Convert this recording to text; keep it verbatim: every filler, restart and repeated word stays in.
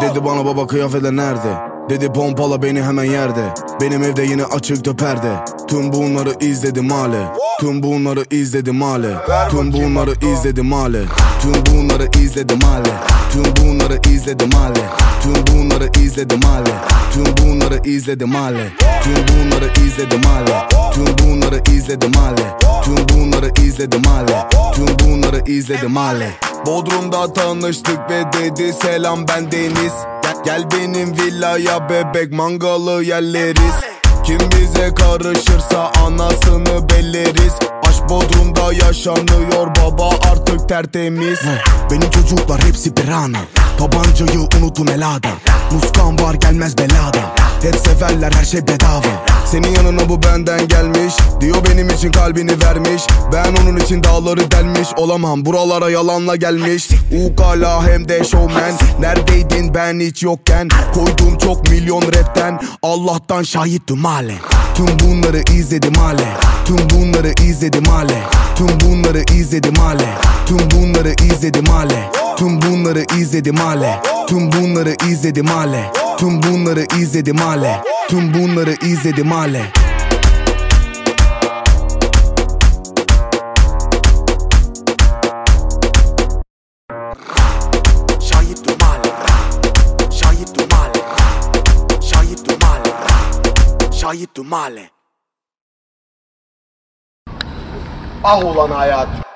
Dedi bana baba kıyafetler nerede? Dedi pompala beni hemen yerde. Benim evde yine açıktı perde. Tüm bunları izledim hale. Tüm bunları izledim hale. Tüm bunları izledim hale. Tüm bunları izledim hale. Tüm bunları izledim hale. Tüm bunları izledim hale. Tüm bunları izledim hale. Tüm bunları izledim hale. Tüm bunları izledim hale. Tüm bunları izledim hale. Tüm bunları izledim hale. Bodrum'da tanıştık ve dedi selam ben Deniz. Gel benim villaya bebek mangalı yerleriz. Kim bize karışırsa anasını belleriz. Aşk Bodrum'da yaşanıyor baba artık tertemiz. Benim çocuklar hepsi pirana. Tabancayı unutun eladan. Muskan var gelmez beladan. Hep severler her şey bedava. Senin yanına bu benden gelmiş. Diyor benim için kalbini vermiş. Ben onun için dağları delmiş. Olamam buralara yalanla gelmiş. Ukala hem de showman. Neredeydin ben hiç yokken? Koydum çok milyon rapten. Allah'tan şahittim hale. Tüm bunları izledim hale. Tüm bunları izledim hale. Tüm bunları izledim hale. Tüm bunları izledim hale. Tüm bunları izledim hale. Tüm bunları izledim hale. Tüm bunları izledim hale. Tüm bunları izledim hale. Şahittim hale. Şahittim hale. Şahittim hale. Şahittim hale. Ah ulan hayat.